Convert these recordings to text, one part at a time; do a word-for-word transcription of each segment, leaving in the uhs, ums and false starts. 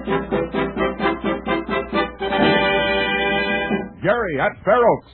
Jerry, at Fair Oaks.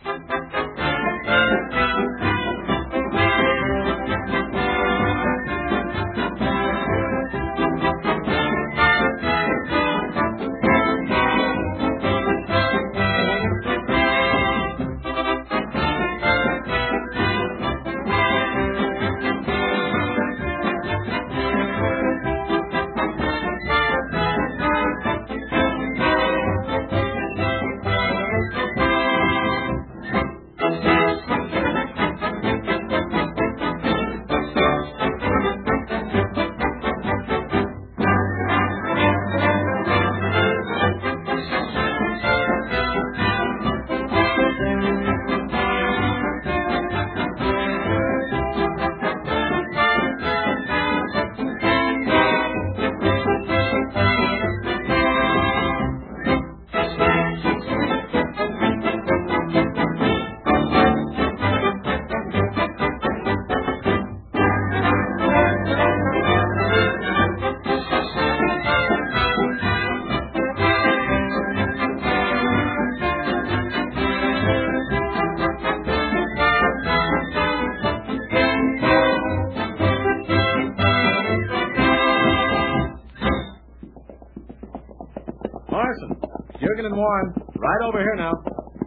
Morrison, Jurgen and Warren, right over here now.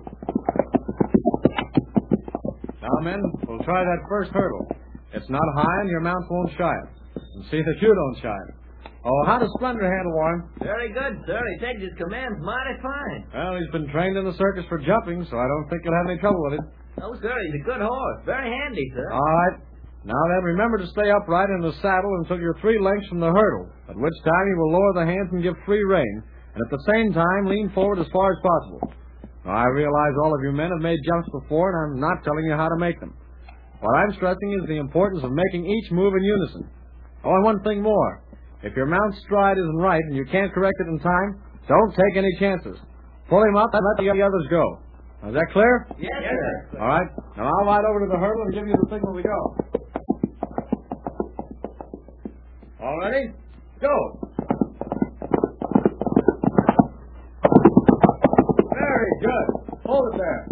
Now, men, we'll try that first hurdle. It's not high and your mount won't shy it. And see that you don't shy it. Oh, how does Splendor handle, Warren? Very good, sir. He takes his commands mighty fine. Well, he's been trained in the circus for jumping, so I don't think you'll have any trouble with it. Oh, sir, he's a good horse. Very handy, sir. All right. Now then, remember to stay upright in the saddle until you're three lengths from the hurdle, at which time you will lower the hands and give free rein, and at the same time lean forward as far as possible. Now, I realize all of you men have made jumps before, and I'm not telling you how to make them. What I'm stressing is the importance of making each move in unison. Oh, and one thing more. If your mount's stride isn't right and you can't correct it in time, don't take any chances. Pull him up and let the others go. Now, is that clear? Yes, yes sir. All right. Now, I'll ride over to the hurdle and give you the signal to go. All ready? Go. Very good. Hold it there.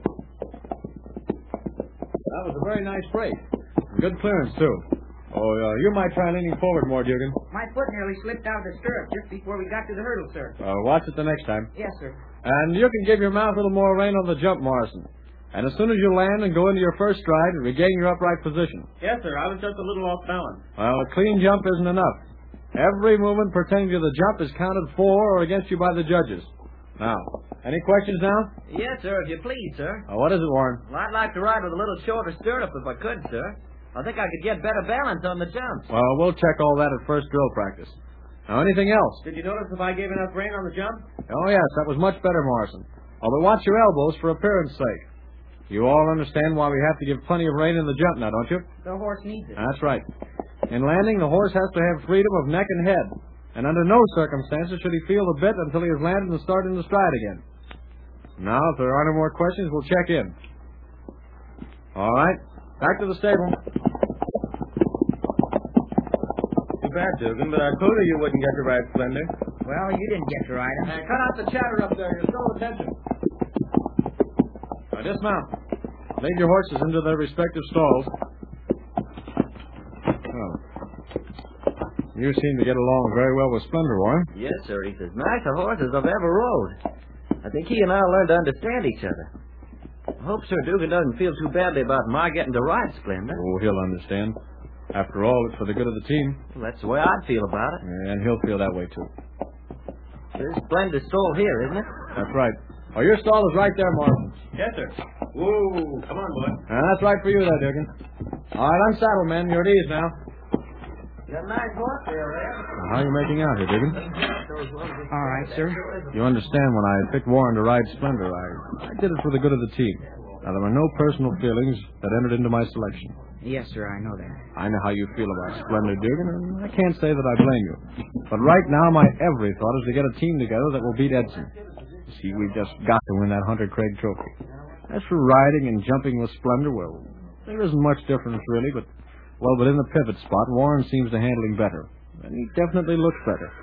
That was a very nice break. Good clearance, too. Oh, uh, you might try leaning forward more, Dugan. My foot nearly slipped out of the stirrup just before we got to the hurdle, sir. Uh, watch it the next time. Yes, sir. And you can give your mouth a little more rein on the jump, Morrison. And as soon as you land and go into your first stride, regain your upright position. Yes, sir. I was just a little off balance. Well, a clean jump isn't enough. Every movement pertaining to the jump is counted for or against you by the judges. Now, any questions now? Yes, sir, if you please, sir. Uh, what is it, Warren? Well, I'd like to ride with a little shorter stirrup if I could, sir. I think I could get better balance on the jumps. Well, we'll check all that at first drill practice. Now, anything else? Did you notice if I gave enough rein on the jump? Oh, yes, that was much better, Morrison. Oh, but watch your elbows for appearance sake. You all understand why we have to give plenty of rein in the jump now, don't you? The horse needs it. That's right. In landing, the horse has to have freedom of neck and head. And under no circumstances should he feel the bit until he has landed and started in the stride again. Now, if there are no more questions, we'll check in. All right. Back to the stable. Too bad, Dugan, but I told you you wouldn't get to ride Splendor. Well, you didn't get to ride him. Hey, cut out the chatter up there. You're still attention. Now, dismount. Lead your horses into their respective stalls. Oh. You seem to get along very well with Splendor, Warren. Yes, sir. He's as nice a horse as I've ever rode. I think he and I'll learn to understand each other. I hope Sir Dugan doesn't feel too badly about my getting to ride Splendor. Oh, he'll understand. After all, it's for the good of the team. Well, that's the way I'd feel about it. And he'll feel that way, too. There's Splendor's stall here, isn't it? That's right. Oh, your stall is right there, Morrison. Yes, sir. Whoa, come on, boy. And that's right for you there, Dugan. All right, unsaddle, men. You're at ease now. You got a nice horse there, Red. Now, how are you making out here, Dugan? All right, sir. You understand when I picked Warren to ride Splendor, I, I did it for the good of the team. Now, there were no personal feelings that entered into my selection. Yes, sir, I know that. I know how you feel about Splendor, Dugan, and I can't say that I blame you. But right now, my every thought is to get a team together that will beat Edson. You see, we've just got to win that Hunter Craig trophy. As for riding and jumping with Splendor, well, there isn't much difference, really, but, well, but in the pivot spot, Warren seems to handle him better. And he definitely looks better.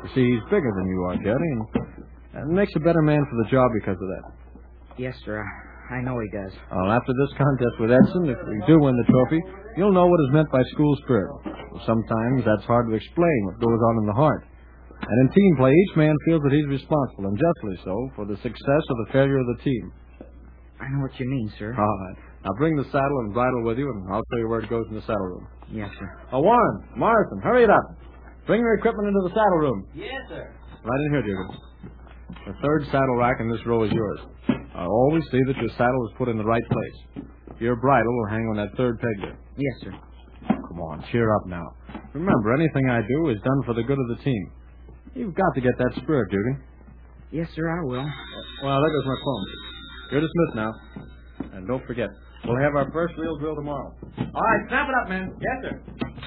You see, he's bigger than you are, Jerry, and, and makes a better man for the job because of that. Yes, sir. I know he does. Well, after this contest with Edson, if we do win the trophy, you'll know what is meant by school spirit. Sometimes that's hard to explain what goes on in the heart. And in team play, each man feels that he's responsible, and justly so, for the success or the failure of the team. I know what you mean, sir. All right. Now bring the saddle and bridle with you, and I'll show you where it goes in the saddle room. Yes, sir. Oh, Warren, Morrison, hurry it up. Bring your equipment into the saddle room. Yes, sir. Right in here, Dugan. The third saddle rack in this row is yours. I'll always see that your saddle is put in the right place. Your bridle will hang on that third peg there. Yes, sir. Come on, cheer up now. Remember, anything I do is done for the good of the team. You've got to get that spirit, Dugan. Yes, sir, I will. Well, there goes my phone. You're dismissed now. And don't forget, we'll have our first real drill tomorrow. All right, snap it up, man. Yes, sir.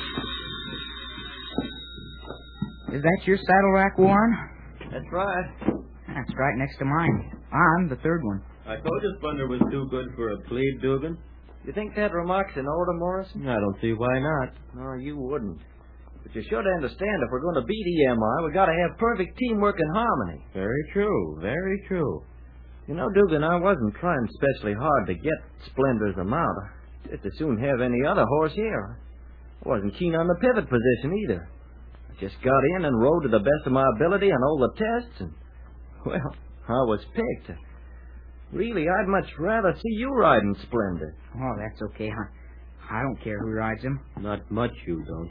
Is that your saddle rack, Warren? That's right. That's right next to mine. I'm the third one. I told you Splendor was too good for a plebe, Dugan. You think that remark's in order, Morrison? I don't see why not. No, you wouldn't. But you should understand if we're going to beat E M I, we've got to have perfect teamwork and harmony. Very true, very true. You know, Dugan, I wasn't trying especially hard to get Splendor's amount. Just as soon have any other horse here. I wasn't keen on the pivot position either. I just got in and rode to the best of my ability on all the tests, and, well, I was picked. Really, I'd much rather see you riding Splendor. Oh, that's okay. I, I don't care who rides him. Not much you don't.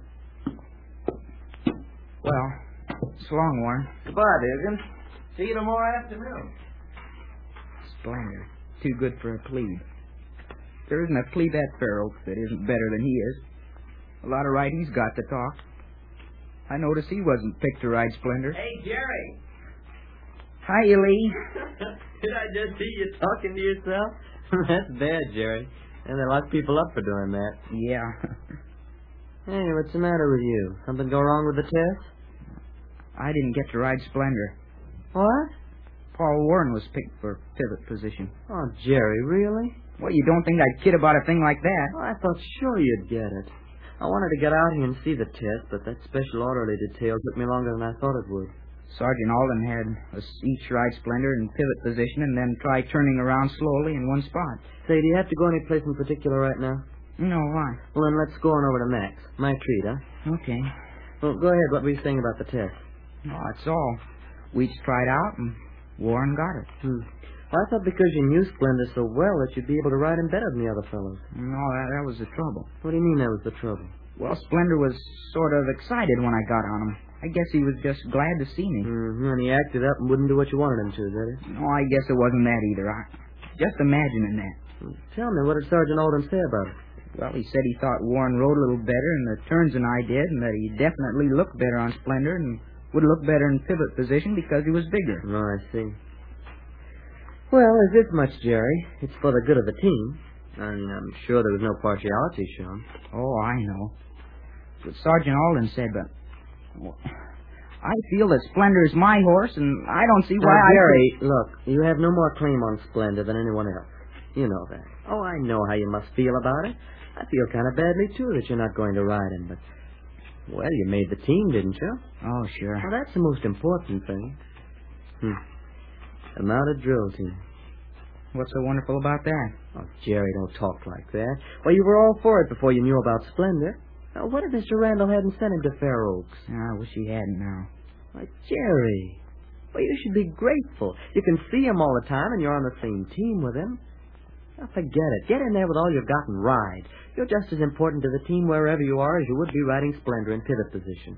Well, so long, Warren. Goodbye, Dugan. See you tomorrow afternoon. Splendor. Too good for a plebe. There isn't a plebe at Fair Oaks that isn't better than he is. A lot of right he's got to talk. I noticed he wasn't picked to ride Splendor. Hey, Jerry. Hi, Lee. Did I just see you talking to yourself? That's bad, Jerry. And they lock people up for doing that. Yeah. Hey, what's the matter with you? Something go wrong with the test? I didn't get to ride Splendor. What? Paul Warren was picked for pivot position. Oh, Jerry, really? Well, you don't think I'd kid about a thing like that? Oh, I thought sure you'd get it. I wanted to get out here and see the test, but that special orderly detail took me longer than I thought it would. Sergeant Alden had us each ride Splendor in pivot position and then try turning around slowly in one spot. Say, do you have to go any place in particular right now? No, why? Well, then let's go on over to Max. My treat, huh? Okay. Well, go ahead. What were you saying about the test? Oh, that's all. We each tried out, and Warren got it. Hmm. Well, I thought because you knew Splendor so well that you'd be able to ride him better than the other fellows. No, that, that was the trouble. What do you mean that was the trouble? Well, Splendor was sort of excited when I got on him. I guess he was just glad to see me. Mm-hmm. And he acted up and wouldn't do what you wanted him to, did he? No, I guess it wasn't that either. I just imagining that. Hmm. Tell me, what did Sergeant Alden say about it? Well, he said he thought Warren rode a little better in the turns than I did, and that he definitely looked better on Splendor and would look better in pivot position because he was bigger. Oh, I see. Well, there's this much, Jerry. It's for the good of the team. I mean, I'm sure there was no partiality shown. Oh, I know. That's what Sergeant Alden said, but well, I feel that Splendor is my horse, and I don't see why now, I... Jerry, look, you have no more claim on Splendor than anyone else. You know that. Oh, I know how you must feel about it. I feel kind of badly, too, that you're not going to ride him, but... Well, you made the team, didn't you? Oh, sure. Well, that's the most important thing. Hmm. A mounted drill team. What's so wonderful about that? Oh, Jerry, don't talk like that. Well, you were all for it before you knew about Splendor. Now, what if Mister Randall hadn't sent him to Fair Oaks? I wish he hadn't now. Why, Jerry, well, you should be grateful. You can see him all the time, and you're on the same team with him. Now, forget it. Get in there with all you've got and ride. You're just as important to the team wherever you are as you would be riding Splendor in pivot position.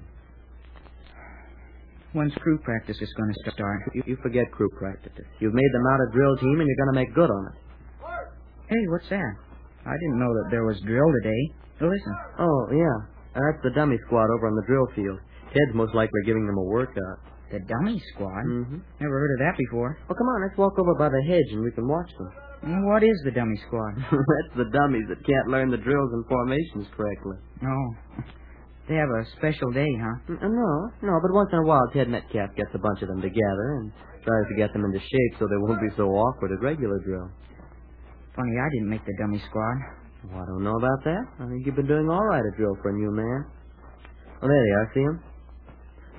When's crew practice is going to start? You, you forget crew practice. You've made the mounted drill team, and you're going to make good on it. Hey, what's that? I didn't know that there was drill today. Listen. Oh, yeah. That's the dummy squad over on the drill field. Ted's most likely giving them a workout. The dummy squad? Mm-hmm. Never heard of that before. Well, come on, let's walk over by the hedge and we can watch them. What is the dummy squad? That's the dummies that can't learn the drills and formations correctly. Oh. They have a special day, huh? Uh, no, no, but once in a while Ted Metcalf gets a bunch of them together and tries to get them into shape so they won't be so awkward at regular drill. Funny, I didn't make the dummy squad. Well, I don't know about that. I think you've been doing all right at drill for a new man. Oh, there they are. See him?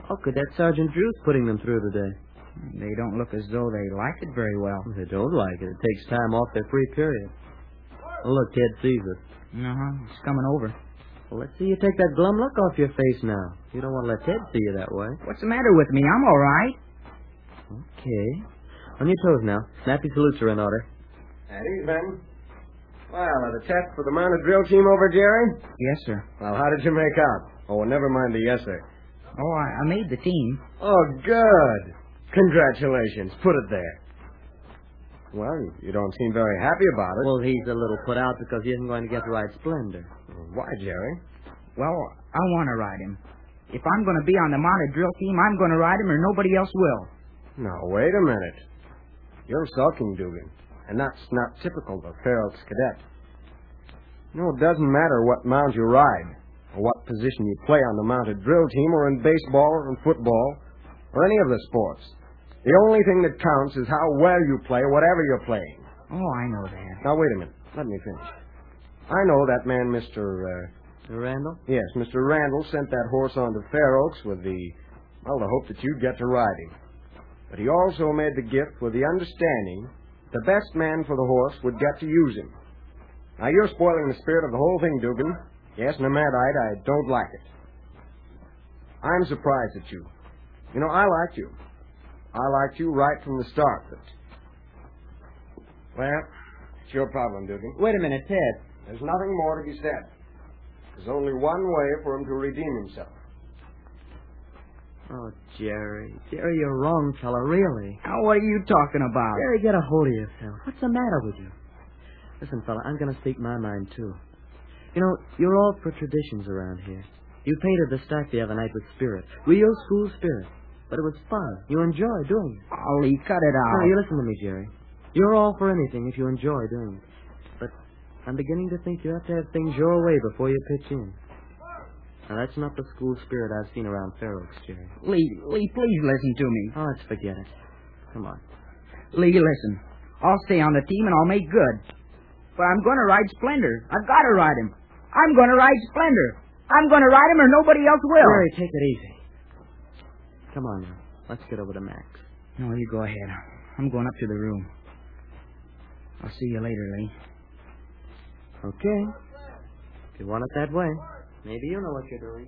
How could that Sergeant Drew's putting them through today? They don't look as though they like it very well. They don't like it. It takes time off their free period. Oh, look, Ted sees us. Uh-huh. He's coming over. Well, let's see you take that glum look off your face now. You don't want to let Ted see you that way. What's the matter with me? I'm all right. Okay. On your toes now. Snappy salutes are in order. At ease, Ben. Well, are the tests for the mounted drill team over, Jerry? Yes, sir. Well, how did you make out? Oh, never mind the yes, sir. Oh, I, I made the team. Oh, good. Congratulations. Put it there. Well, you don't seem very happy about it. Well, he's a little put out because he isn't going to get to ride Splendor. Why, Jerry? Well, I want to ride him. If I'm going to be on the mounted drill team, I'm going to ride him or nobody else will. Now, wait a minute. You're sulking, Dugan. And that's not typical of a Fair Oaks cadet. No, it doesn't matter what mount you ride, or what position you play on the mounted drill team, or in baseball, or in football, or any of the sports. The only thing that counts is how well you play, whatever you're playing. Oh, I know that. Now, wait a minute. Let me finish. I know that man, Mister Uh, Randall? yes, Mister Randall sent that horse on to Fair Oaks with the, well, the hope that you'd get to ride him. But he also made the gift with the understanding the best man for the horse would get to use him. Now, you're spoiling the spirit of the whole thing, Dugan. Yes, and a mad-eyed, I don't like it. I'm surprised at you. You know, I liked you. I liked you right from the start, but... Well, it's your problem, Dugan. Wait a minute, Ted. There's nothing more to be said. There's only one way for him to redeem himself. Oh, Jerry. Jerry, you're wrong, fella, really. Now, what are you talking about? Jerry, get a hold of yourself. What's the matter with you? Listen, fella, I'm going to speak my mind, too. You know, you're all for traditions around here. You painted the stack the other night with spirit. Real school spirit. But it was fun. You enjoy doing it. Ollie, cut it out. Now, you listen to me, Jerry. You're all for anything if you enjoy doing it. But I'm beginning to think you have to have things your way before you pitch in. Now, that's not the school spirit I've seen around Fair Oaks, Jerry. Lee, Lee, please listen to me. Oh, let's forget it. Come on. Lee, listen. I'll stay on the team and I'll make good. But I'm going to ride Splendor. I've got to ride him. I'm going to ride Splendor. I'm going to ride him or nobody else will. Jerry, take it easy. Come on now. Let's get over to Max. No, you go ahead. I'm going up to the room. I'll see you later, Lee. Okay. If you want it that way. Maybe you know what you're doing.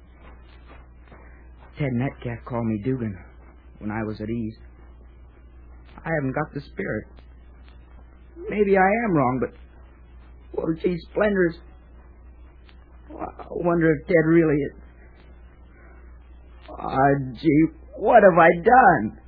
Ted Metcalf called me Dugan when I was at ease. I haven't got the spirit. Maybe I am wrong, but... Well, gee, Splendor's... I wonder if Ted really is... Ah, gee, what have I done?